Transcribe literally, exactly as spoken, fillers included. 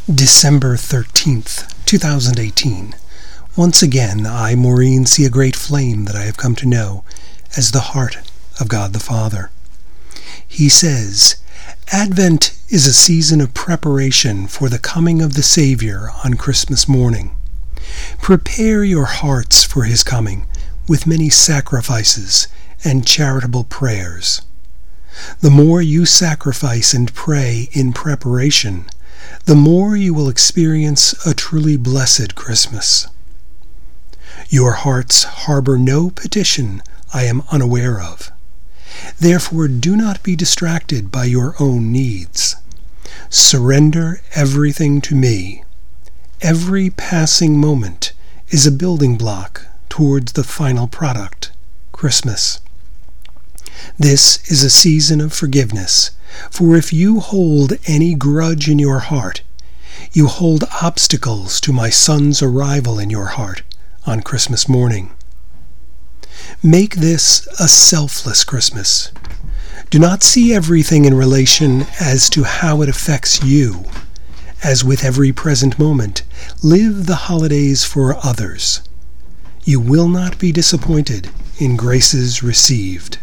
December thirteenth, two thousand eighteen. Once again, I, Maureen, see a great flame that I have come to know as the heart of God the Father. He says, Advent is a season of preparation for the coming of the Savior on Christmas morning. Prepare your hearts for his coming with many sacrifices and charitable prayers. The more you sacrifice and pray in preparation, the more you will experience a truly blessed Christmas. Your hearts harbor no petition I am unaware of. Therefore, do not be distracted by your own needs. Surrender everything to me. Every passing moment is a building block towards the final product, Christmas. This is a season of forgiveness, for if you hold any grudge in your heart, you hold obstacles to my Son's arrival in your heart on Christmas morning. Make this a selfless Christmas. Do not see everything in relation as to how it affects you. As with every present moment, live the holidays for others. You will not be disappointed in graces received.